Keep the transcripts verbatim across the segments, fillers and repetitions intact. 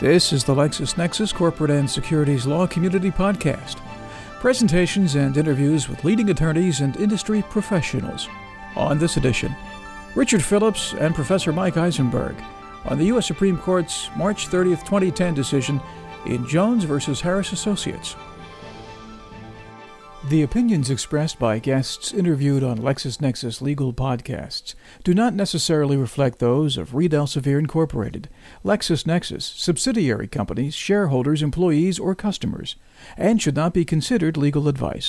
This is the LexisNexis Corporate and Securities Law Community Podcast. Presentations and interviews with leading attorneys and industry professionals. On this edition, Richard Phillips and Professor Mike Eisenberg on the U S Supreme Court's March thirtieth, twenty ten decision in Jones versus Harris Associates. The opinions expressed by guests interviewed on LexisNexis legal podcasts do not necessarily reflect those of Reed Elsevier Incorporated, LexisNexis, subsidiary companies, shareholders, employees, or customers, and should not be considered legal advice.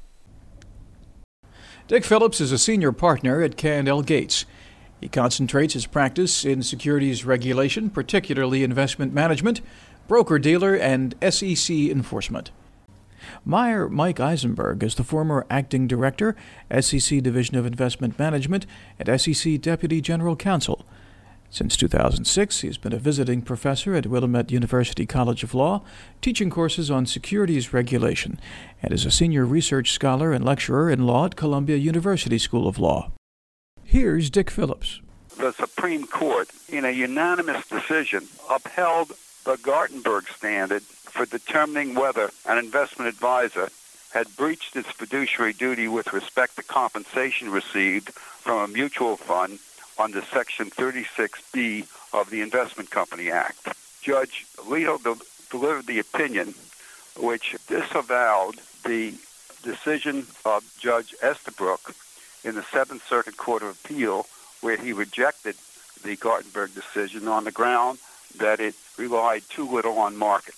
Dick Phillips is a senior partner at K and L Gates. He concentrates his practice in securities regulation, particularly investment management, broker-dealer, and S E C enforcement. Meyer Mike Eisenberg is the former acting director, S E C Division of Investment Management, and S E C Deputy General Counsel. Since two thousand six, he has been a visiting professor at Willamette University College of Law, teaching courses on securities regulation, and is a senior research scholar and lecturer in law at Columbia University School of Law. Here's Dick Phillips. The Supreme Court, in a unanimous decision, upheld the Gartenberg standard for determining whether an investment advisor had breached its fiduciary duty with respect to compensation received from a mutual fund under Section thirty-six B of the Investment Company Act. Judge Alito de- delivered the opinion which disavowed the decision of Judge Estabrook in the Seventh Circuit Court of Appeal, where he rejected the Gartenberg decision on the ground that it relied too little on markets.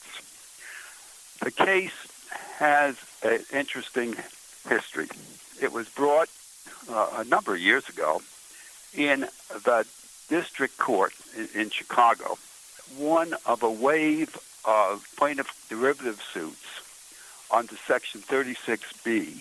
The case has an interesting history. It was brought uh, a number of years ago in the district court in, in Chicago, one of a wave of plaintiff derivative suits under Section thirty-six B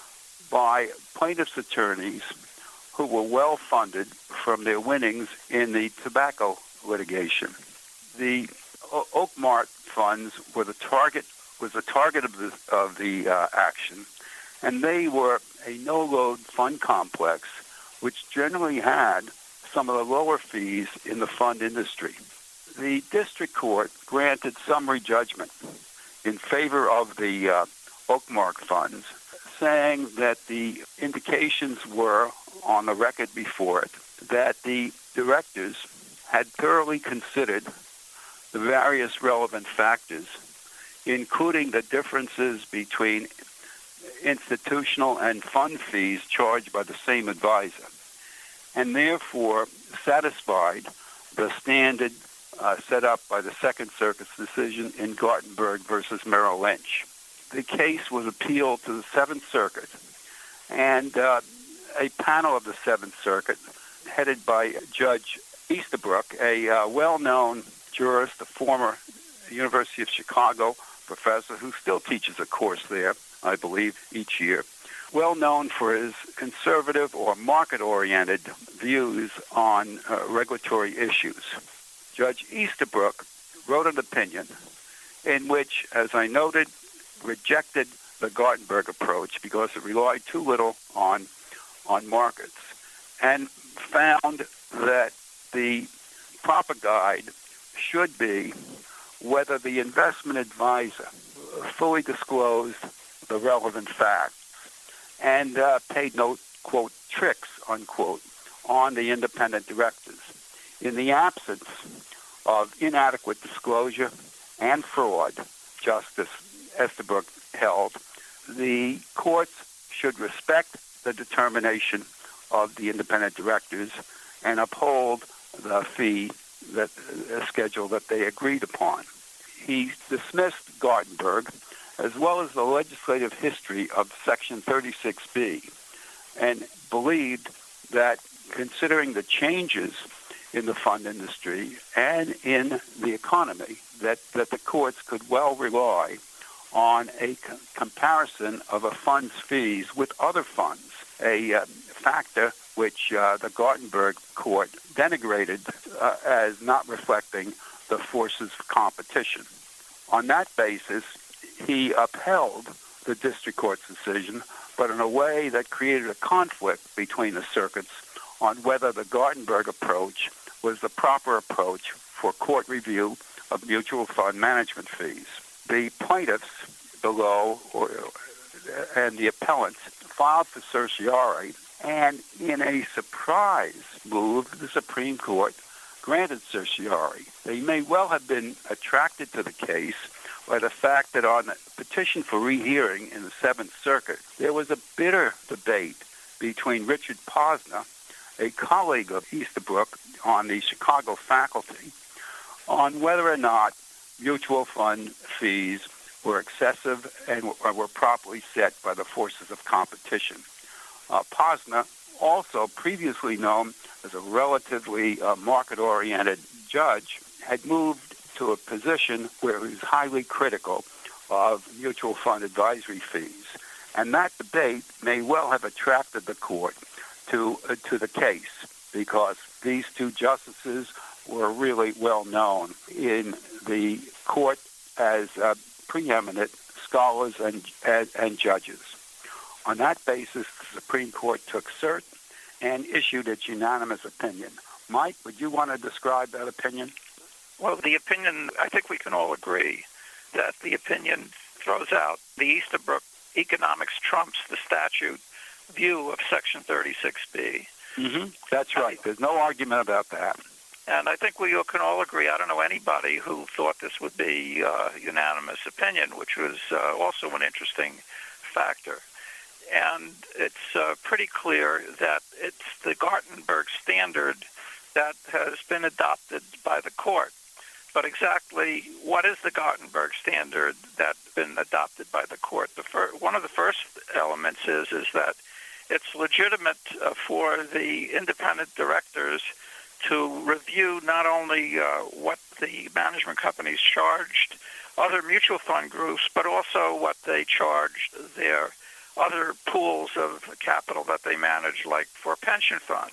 by plaintiffs' attorneys who were well funded from their winnings in the tobacco litigation. The o- Oakmart funds were the target was the target of the of the uh, action, and they were a no-load fund complex, which generally had some of the lower fees in the fund industry. The district court granted summary judgment in favor of the uh, Oakmart funds, saying that the indications were on the record before it that the directors had thoroughly considered the various relevant factors, including the differences between institutional and fund fees charged by the same advisor, and therefore satisfied the standard uh, set up by the Second Circuit's decision in Gartenberg versus Merrill Lynch. The case was appealed to the Seventh Circuit, and uh, a panel of the Seventh Circuit, headed by Judge Easterbrook, a uh, well-known jurist, a former University of Chicago professor who still teaches a course there, I believe, each year, well known for his conservative or market-oriented views on uh, regulatory issues. Judge Easterbrook wrote an opinion in which, as I noted, rejected the Gartenberg approach because it relied too little on, on markets, and found that the proper guide should be whether the investment advisor fully disclosed the relevant facts and uh, paid no, quote, tricks, unquote, on the independent directors. In the absence of inadequate disclosure and fraud, Justice Estabrook held, the courts should respect the determination of the independent directors and uphold the fee that uh, schedule that they agreed upon. He dismissed Gartenberg, as well as the legislative history of Section thirty-six B, and believed that considering the changes in the fund industry and in the economy, that, that the courts could well rely on a c- comparison of a fund's fees with other funds, a uh, factor which uh, the Gartenberg court denigrated uh, as not reflecting the forces of competition. On that basis, he upheld the district court's decision, but in a way that created a conflict between the circuits on whether the Gartenberg approach was the proper approach for court review of mutual fund management fees. The plaintiffs below or, and the appellants filed for certiorari, and in a surprise move, the Supreme Court granted certiorari. They may well have been attracted to the case by the fact that on the petition for rehearing in the Seventh Circuit, there was a bitter debate between Richard Posner, a colleague of Easterbrook on the Chicago faculty, on whether or not mutual fund fees were excessive and were properly set by the forces of competition. Uh, Posner, also previously known as a relatively uh, market-oriented judge, had moved to a position where he was highly critical of mutual fund advisory fees. And that debate may well have attracted the court to uh, to the case, because these two justices were really well known in the court as uh, preeminent scholars and, and and judges. On that basis, the Supreme Court took cert and issued its unanimous opinion. Mike, would you want to describe that opinion? Well, the opinion, I think we can all agree that the opinion throws out the Easterbrook economics trumps the statute view of Section thirty-six B. Mm-hmm. That's right. There's no argument about that. And I think we can all agree. I don't know anybody who thought this would be uh, unanimous opinion, which was uh, also an interesting factor. And it's uh, pretty clear that it's the Gartenberg standard that has been adopted by the court. But exactly what is the Gartenberg standard that's been adopted by the court? The fir- one of the first elements is, is that it's legitimate uh, for the independent directors to review not only uh, what the management companies charged other mutual fund groups, but also what they charged their other pools of capital that they manage, like for pension funds.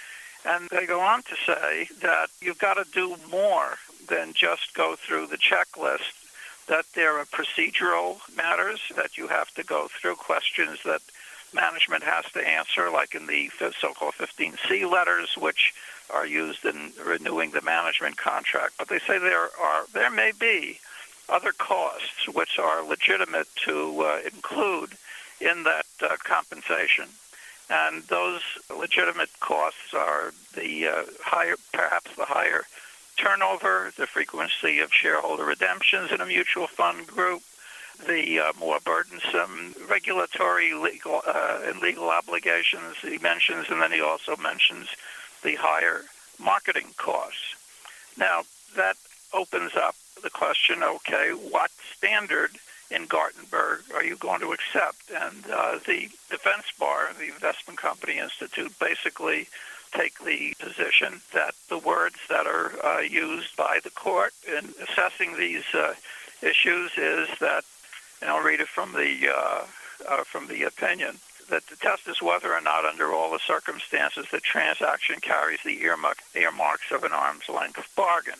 And they go on to say that you've got to do more than just go through the checklist, that there are procedural matters that you have to go through, questions that management has to answer, like in the so-called fifteen C letters, which are used in renewing the management contract. But they say there are there may be other costs which are legitimate to uh, include in that uh, compensation. And those legitimate costs are the uh, higher, perhaps the higher turnover, the frequency of shareholder redemptions in a mutual fund group, the uh, more burdensome regulatory legal uh, and legal obligations he mentions, and then he also mentions the higher marketing costs. Now, that opens up the question, okay, what standard in Gartenberg are you going to accept? And uh, the defense bar, the Investment Company Institute, basically take the position that the words that are uh, used by the court in assessing these uh, issues is that, and I'll read it from the uh, uh, from the opinion, that the test is whether or not under all the circumstances the transaction carries the earmark, earmarks of an arm's length bargain.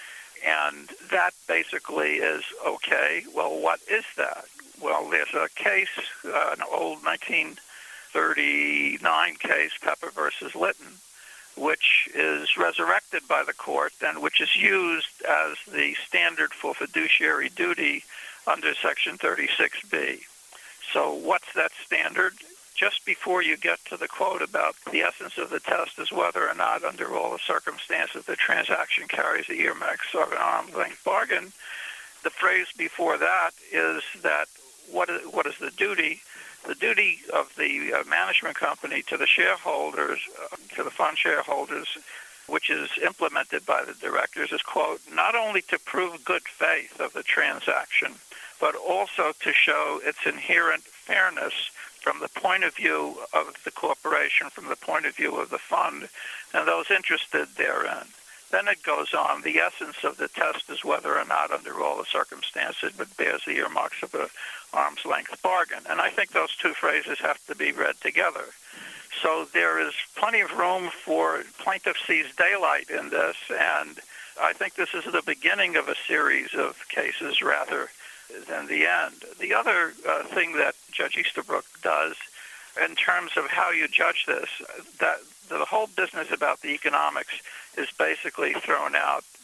And that basically is, okay, well, what is that? Well, there's a case, uh, an old nineteen thirty-nine case, Pepper versus Litton, which is resurrected by the court and which is used as the standard for fiduciary duty under Section thirty-six B. So what's that standard? Just before you get to the quote about the essence of the test is whether or not under all the circumstances the transaction carries the earmarks of an arm's length bargain, the phrase before that is that what is, what is the duty? The duty of the uh, management company to the shareholders, uh, to the fund shareholders, which is implemented by the directors, is, quote, not only to prove good faith of the transaction, but also to show its inherent fairness from the point of view of the corporation, from the point of view of the fund, and those interested therein. Then it goes on, the essence of the test is whether or not under all the circumstances it bears the earmarks of an arm's length bargain. And I think those two phrases have to be read together. So there is plenty of room for plaintiff sees daylight in this, and I think this is the beginning of a series of cases rather than the end. The other uh, thing that Judge Easterbrook does in terms of how you judge this, that the whole business about the economics is basically thrown out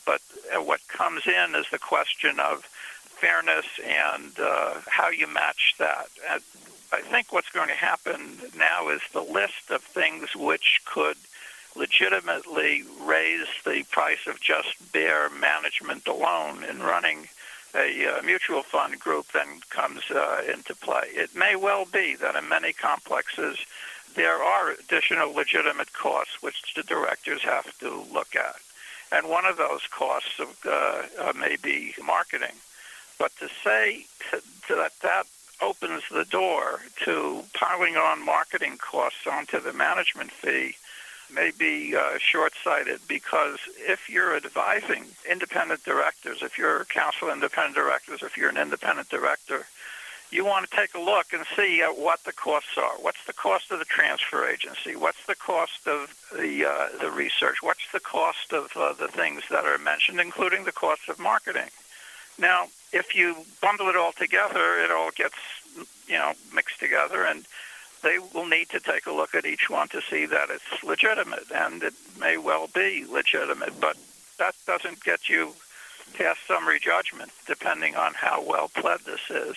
But uh, what comes in is the question of fairness and uh, how you match that. And I think what's going to happen now is the list of things which could legitimately raise the price of just bare management alone in running a uh, mutual fund group then comes uh, into play. It may well be that in many complexes there are additional legitimate costs which the directors have to look at. And one of those costs of, uh, uh, may be marketing. But to say to, to that that opens the door to piling on marketing costs onto the management fee may be uh, short-sighted, because if you're advising independent directors, if you're counsel independent directors, if you're an independent director, you want to take a look and see uh, what the costs are. What's the cost of the transfer agency? What's the cost of the uh, the research? What's the cost of uh, the things that are mentioned, including the cost of marketing? Now, if you bundle it all together, it all gets, you know, mixed together, and they will need to take a look at each one to see that it's legitimate, and it may well be legitimate, but that doesn't get you past summary judgment, depending on how well pled this is.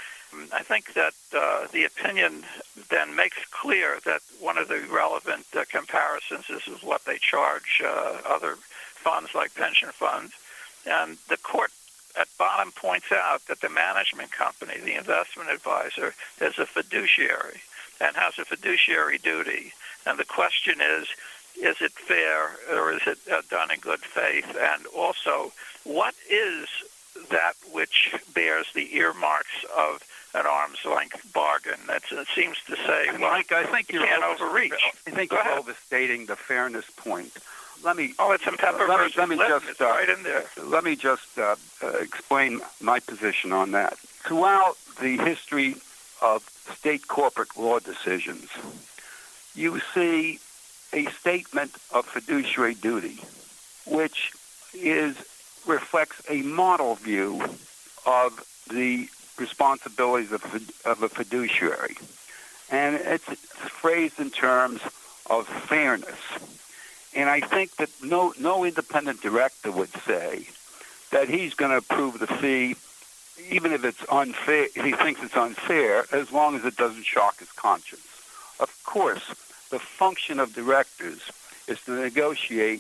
I think that uh, the opinion then makes clear that one of the relevant uh, comparisons is what they charge uh, other funds like pension funds, and the court at bottom points out that the management company, the investment advisor, is a fiduciary and has a fiduciary duty. And the question is, is it fair or is it uh, done in good faith? And also, what is that which bears the earmarks of an arm's length bargain? That's, it seems to say, well, Mike, I think you you're can't over- overreach. I think Go you're ahead. overstating the fairness point. Let me. Oh, it's in Pepper let me, versus let me Litton. just It's uh, right in there. Let me just uh, uh, explain my position on that. Throughout the history of state corporate law decisions, you see a statement of fiduciary duty, which is reflects a model view of the responsibilities of, of a fiduciary, and it's phrased in terms of fairness. And I think that no no independent director would say that he's going to approve the fee, even if it's unfair, if he thinks it's unfair, as long as it doesn't shock his conscience. Of course, the function of directors is to negotiate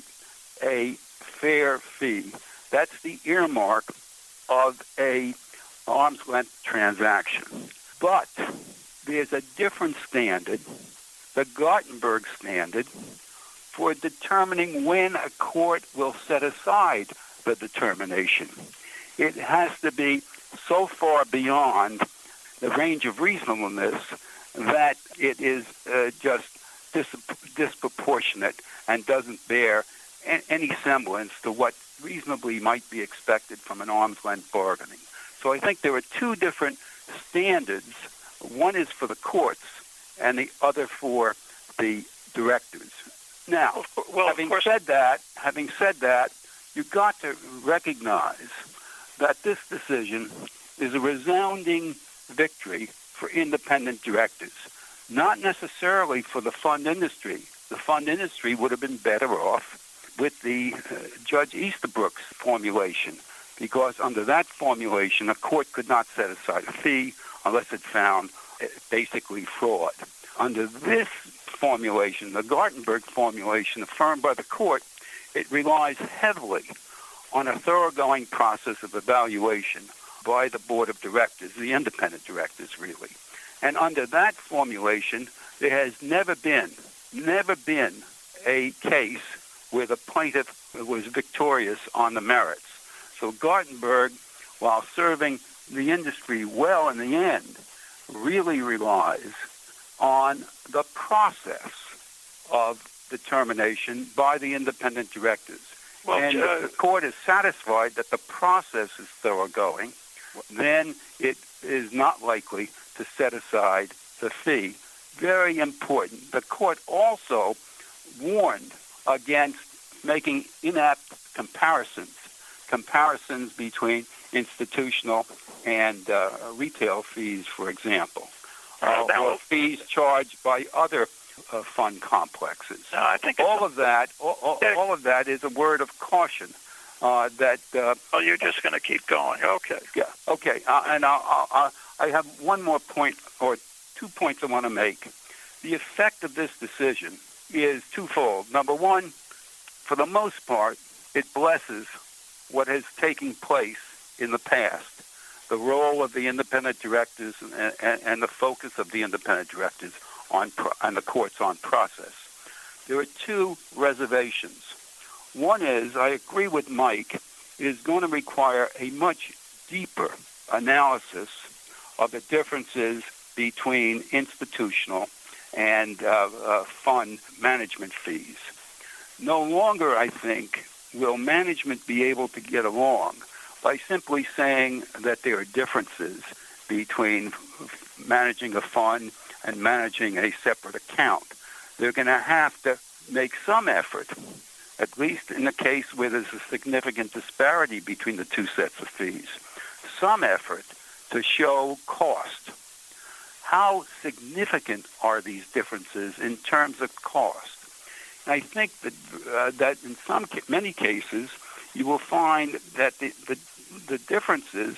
a fair fee. That's the earmark of a arm's length transaction. But there's a different standard, the Gartenberg standard, for determining when a court will set aside the determination. It has to be so far beyond the range of reasonableness that it is uh, just dis- disproportionate and doesn't bear a- any semblance to what reasonably might be expected from an arm's length bargaining. So I think there are two different standards. One is for the courts and the other for the directors. Now, Well, having of course, said that, having said that, you've got to recognize that this decision is a resounding victory for independent directors, not necessarily for the fund industry. The fund industry would have been better off with the uh, Judge Easterbrook's formulation, because under that formulation, a court could not set aside a fee unless it found uh, basically fraud. Under this formulation, the Gartenberg formulation affirmed by the court, it relies heavily on a thoroughgoing process of evaluation by the board of directors, the independent directors really. And under that formulation, there has never been, never been a case where the plaintiff was victorious on the merits. So Gartenberg, while serving the industry well in the end, really relies on the process of determination by the independent directors. Well, and uh, if the court is satisfied that the process is thoroughgoing, then it is not likely to set aside the fee. Very important. The court also warned against making inapt comparisons, comparisons between institutional and uh, retail fees, for example, uh, or fees charged by other uh, fund complexes. No, I think all of that, all, all, all of that is a word of caution uh, that... Uh, oh, you're just going to keep going. Okay. Yeah, okay. Uh, and I'll, I'll, I have one more point, or two points I want to make. The effect of this decision is twofold. Number one, for the most part, it blesses what has taken place in the past, the role of the independent directors and, and, and the focus of the independent directors on pro- and the courts on process. There are two reservations. One is, I agree with Mike, it is going to require a much deeper analysis of the differences between institutional and uh, uh, fund management fees. No longer, I think, will management be able to get along by simply saying that there are differences between managing a fund and managing a separate account. They're going to have to make some effort, at least in the case where there's a significant disparity between the two sets of fees, some effort to show cost. How significant are these differences in terms of cost? I think that uh, that in some many cases you will find that the, the the differences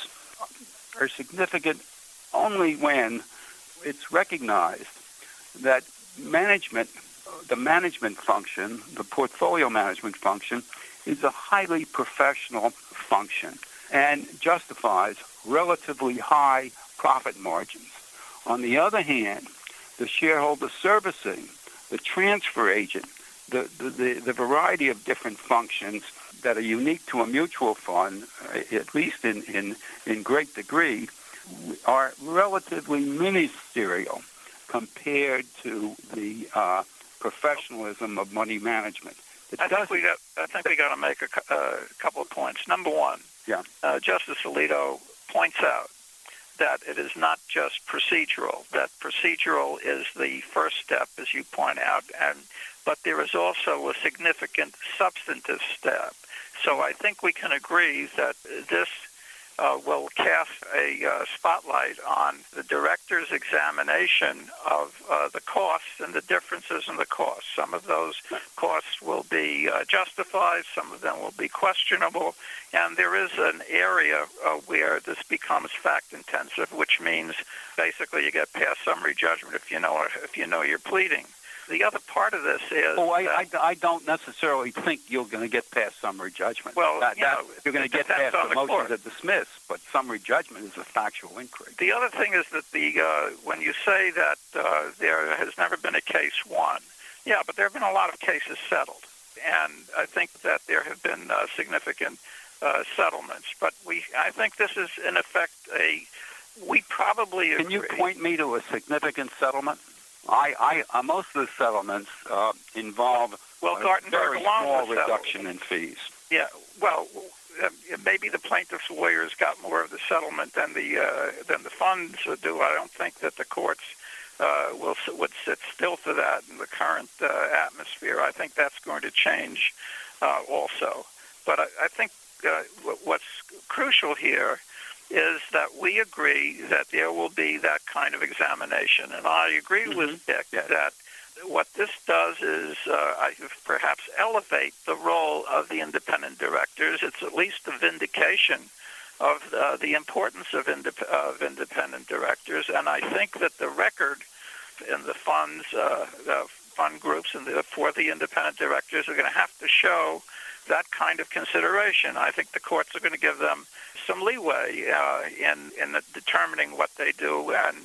are significant only when it's recognized that management, the management function, the portfolio management function, is a highly professional function and justifies relatively high profit margins. On the other hand, the shareholder servicing, the transfer agent, the, the, the, the variety of different functions that are unique to a mutual fund, at least in, in, in great degree, are relatively ministerial compared to the uh, professionalism of money management. It I think we got. I think we got to make a uh, couple of points. Number one, yeah. uh, Justice Alito points out that it is not just procedural. That procedural is the first step, as you point out, and but there is also a significant substantive step. So I think we can agree that this uh, will cast a uh, spotlight on the director's examination of uh, the costs and the differences in the costs. Some of those costs will be uh, justified, some of them will be questionable, and there is an area uh, where this becomes fact-intensive, which means basically you get past summary judgment if you know if you know you're pleading. The other part of this is... Oh, I, that, I, I don't necessarily think you're going to get past summary judgment. Well, that, you that, know, you're going to get past the, the motion court. to dismiss, but summary judgment is a factual inquiry. The other thing is that the uh, when you say that uh, there has never been a case won, yeah, but there have been a lot of cases settled, and I think that there have been uh, significant uh, settlements. But we, I think this is in effect a... We probably agree. Can you point me to a significant settlement? I, I, uh, most of the settlements uh, involve well, a Gartenberg very alone small was reduction settled. in fees. Yeah, well, uh, maybe the plaintiff's lawyers got more of the settlement than the uh, than the funds do. I don't think that the courts uh, will would sit still for that in the current uh, atmosphere. I think that's going to change uh, also. But I, I think uh, what's crucial here is that we agree that there will be that kind of examination. And I agree mm-hmm. with Dick yes. that what this does is uh, I perhaps elevate the role of the independent directors. It's at least a vindication of uh, the importance of, indep- of independent directors. And I think that the record in the funds, uh, the fund groups and the, for the independent directors are going to have to show that kind of consideration. I think the courts are going to give them some leeway uh, in in the determining what they do, and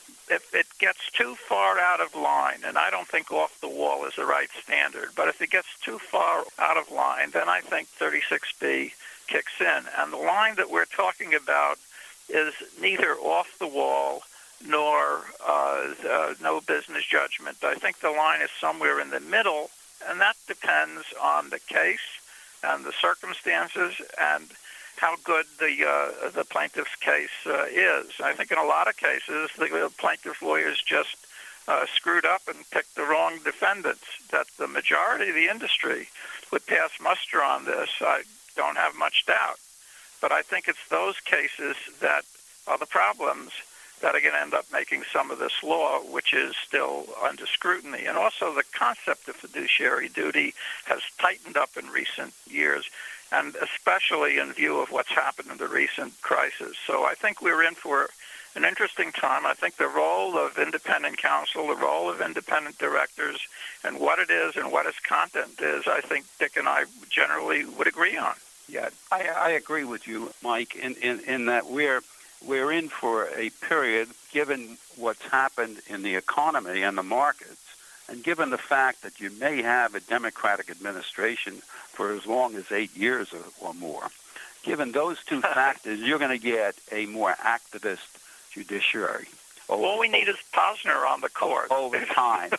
if it gets too far out of line, and I don't think off the wall is the right standard, but if it gets too far out of line, then I think thirty-six B kicks in. And the line that we're talking about is neither off the wall nor uh, uh, no business judgment. I think the line is somewhere in the middle, and that depends on the case and the circumstances and how good the uh, the plaintiff's case uh, is. I think in a lot of cases, the plaintiff's lawyers just uh, screwed up and picked the wrong defendants. That the majority of the industry would pass muster on this, I don't have much doubt. But I think it's those cases that are the problems that are going to end up making some of this law, which is still under scrutiny. And also the concept of fiduciary duty has tightened up in recent years. and especially in view of what's happened in the recent crisis. So I think we're in for an interesting time. I think the role of independent counsel, the role of independent directors, and what it is and what its content is, I think Dick and I generally would agree on. Yeah, I, I agree with you, Mike, in, in, in that we're we're in for a period, given what's happened in the economy and the markets, and given the fact that you may have a Democratic administration for as long as eight years or, or more. Given those two factors, you're going to get a more activist judiciary. Over, All we need is Posner on the court. Over time.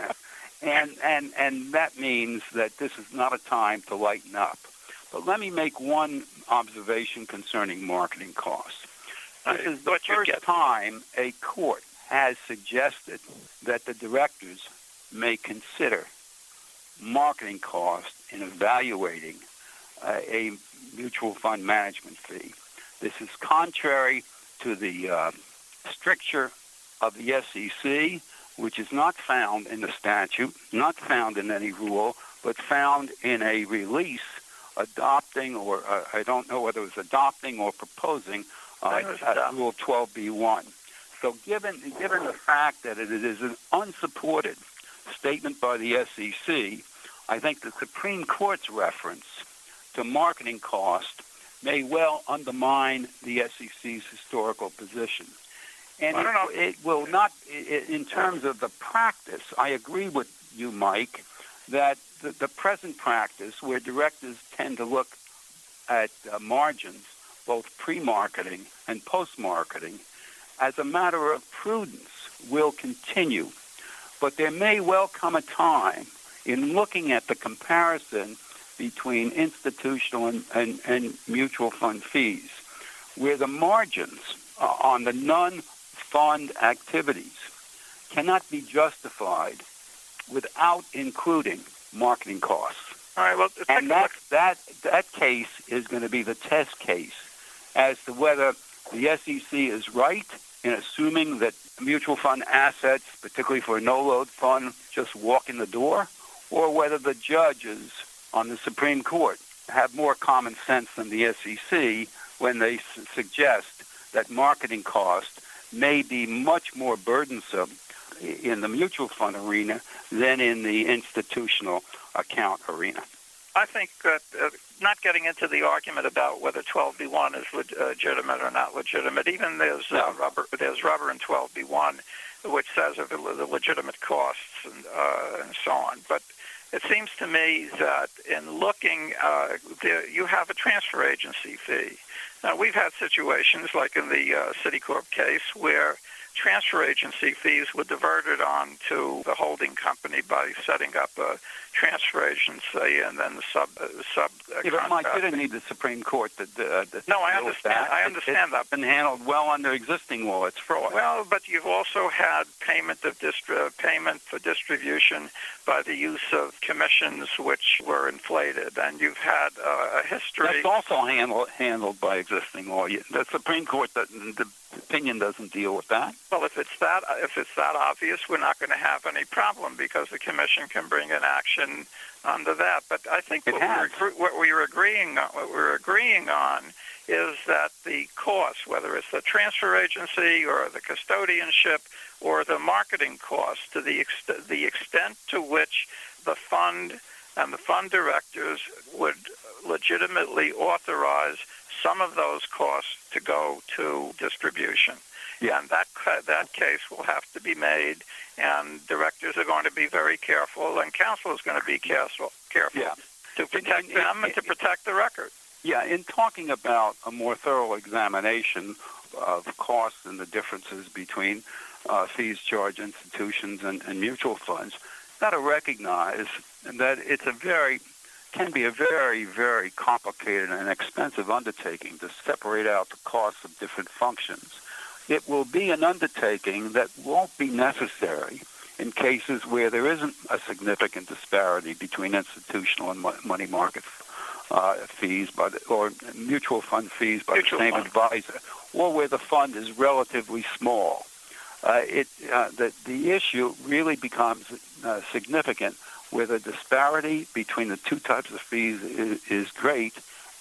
and, and, and that means that this is not a time to lighten up. But let me make one observation concerning marketing costs. This is the first time a court has suggested that the directors may consider marketing costs in evaluating uh, a mutual fund management fee. This is contrary to the uh, stricture of the S E C, which is not found in the statute, not found in any rule, but found in a release adopting, or uh, I don't know whether it was adopting or proposing uh, uh, Rule twelve B one. So given given the fact that it is an unsupported statement by the S E C, I think the Supreme Court's reference to marketing cost may well undermine the S E C's historical position. And it, it will not, it, in terms of the practice, I agree with you, Mike, that the, the present practice where directors tend to look at uh, margins, both pre-marketing and post-marketing, as a matter of prudence will continue. But there may well come a time in looking at the comparison between institutional and, and, and mutual fund fees, where the margins uh, on the non-fund activities cannot be justified without including marketing costs. All right, well, and that, that, that case is going to be the test case as to whether the S E C is right in assuming that mutual fund assets, particularly for a no-load fund, just walk in the door, or whether the judges on the Supreme Court have more common sense than the S E C when they su- suggest that marketing costs may be much more burdensome in the mutual fund arena than in the institutional account arena. I think that uh, not getting into the argument about whether twelve B one is leg- legitimate or not legitimate, even there's uh, rubber, there's rubber in twelve B one, which says of the, the legitimate costs and, uh, and so on. But it seems to me that in looking, uh, there, you have a transfer agency fee. Now, we've had situations like in the uh, Citicorp case where transfer agency fees were diverted on to the holding company by setting up a transfer agency and then the sub uh, sub. Uh, yeah, but Mike, you didn't need the Supreme Court to. Uh, to no, I understand. That. I understand it, that. It's been handled well under existing law. It's fraud. Well, but you've also had payment of distri- payment for distribution by the use of commissions which were inflated, and you've had uh, a history. That's also handled handled by existing law. The Supreme Court, the, the opinion doesn't deal with that. Well, if it's that if it's that obvious, we're not going to have any problem because the commission can bring an action under that. But I think what we're, what we're agreeing on, what we're agreeing on is that the cost, whether it's the transfer agency or the custodianship or the marketing cost, to the ex- the extent to which the fund and the fund directors would legitimately authorize some of those costs to go to distribution. Yeah. And that that case will have to be made, and directors are going to be very careful, and counsel is going to be careful, careful yeah. to protect and, them and, and to protect the record. Yeah, in talking about a more thorough examination of costs and the differences between uh, fees charged institutions and, and mutual funds, got to recognize that it's a very can be a very, very complicated and expensive undertaking to separate out the costs of different functions. It will be an undertaking that won't be necessary in cases where there isn't a significant disparity between institutional and money market uh, fees by the, or mutual fund fees by mutual the same fund. advisor, or where the fund is relatively small. Uh, it uh, the, the issue really becomes uh, significant where the disparity between the two types of fees is, is great,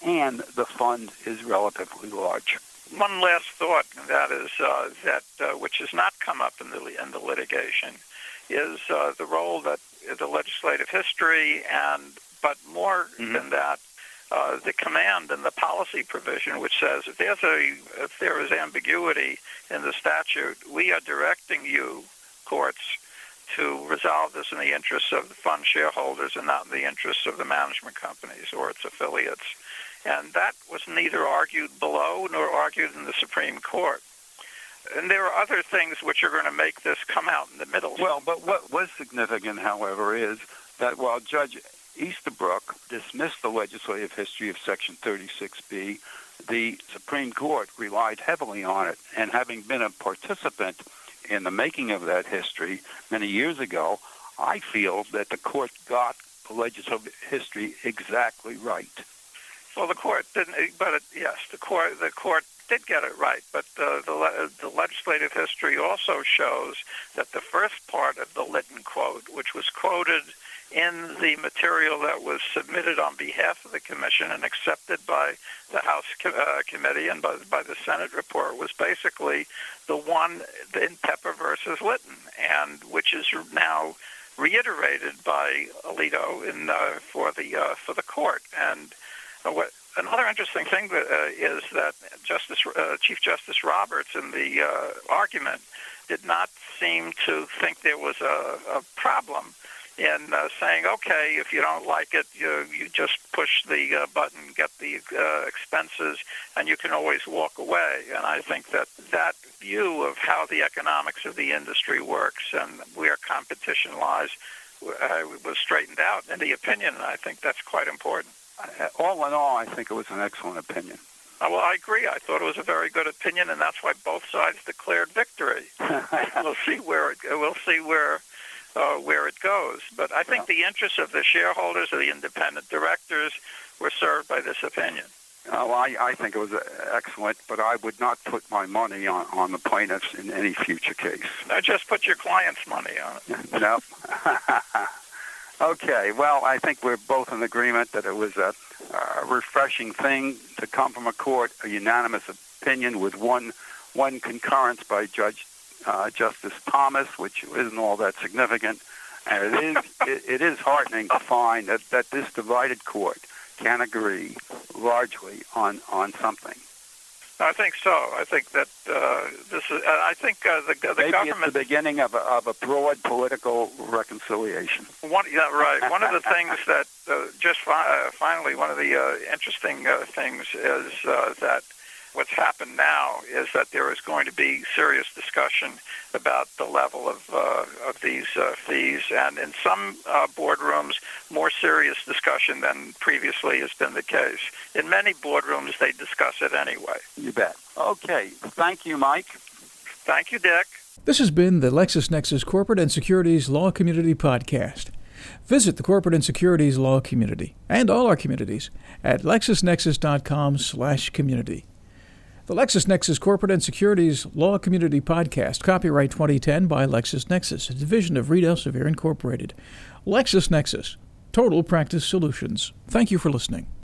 and the fund is relatively large. One last thought, and that is uh, that uh, which has not come up in the in the litigation, is uh, the role that the legislative history and, but more mm-hmm. than that, uh, the command and the policy provision, which says if there's a if there is ambiguity in the statute, we are directing you, courts, to resolve this in the interests of the fund shareholders and not in the interests of the management companies or its affiliates. And that was neither argued below nor argued in the Supreme Court. And there are other things which are going to make this come out in the middle. Well, but what was significant, however, is that while Judge Easterbrook dismissed the legislative history of Section thirty-six B, the Supreme Court relied heavily on it. And having been a participant in the making of that history many years ago, I feel that the court got the legislative history exactly right. Well, the court didn't, but it, yes, the court the court did get it right. But uh, the the legislative history also shows that the first part of the Lytton quote, which was quoted in the material that was submitted on behalf of the commission and accepted by the House co- uh, committee and by, by the Senate report, was basically the one in Pepper versus Lytton, and which is now reiterated by Alito in uh, for the uh, for the court. And uh, what another interesting thing that, uh, is that Justice uh, Chief Justice Roberts in the uh, argument did not seem to think there was a, a problem in uh, saying, okay, if you don't like it, you you just push the uh, button, get the uh, expenses, and you can always walk away. And I think that that view of how the economics of the industry works and where competition lies uh, was straightened out in the opinion, and I think that's quite important. All in all, I think it was an excellent opinion. Uh, well, I agree. I thought it was a very good opinion, and that's why both sides declared victory. We'll see where it, we'll see where. Uh, where it goes. But I think the interests of the shareholders or the independent directors were served by this opinion. Uh, well, I, I think it was uh, excellent, but I would not put my money on, on the plaintiffs in any future case. No, just put your client's money on it. No. Okay, well, I think we're both in agreement that it was a, a refreshing thing to come from a court, a unanimous opinion with one one concurrence by Judge Uh, Justice Thomas, which isn't all that significant, and it is it, it is heartening to find that, that this divided court can agree largely on, on something. I think so. I think that uh, this is. Uh, I think uh, the the Maybe government. It's the beginning of a, of a broad political reconciliation. One, yeah, right. One of the things that uh, just fi- uh, finally, one of the uh, interesting uh, things is uh, that. What's happened now is that there is going to be serious discussion about the level of uh, of these uh, fees, and in some uh, boardrooms, more serious discussion than previously has been the case. In many boardrooms, they discuss it anyway. You bet. Okay. Thank you, Mike. Thank you, Dick. This has been the LexisNexis Corporate and Securities Law Community Podcast. Visit the Corporate and Securities Law Community and all our communities at lexisnexis.com slash community. The LexisNexis Corporate and Securities Law Community Podcast, copyright twenty ten by LexisNexis, a division of Reed Elsevier Incorporated. LexisNexis, Total Practice Solutions. Thank you for listening.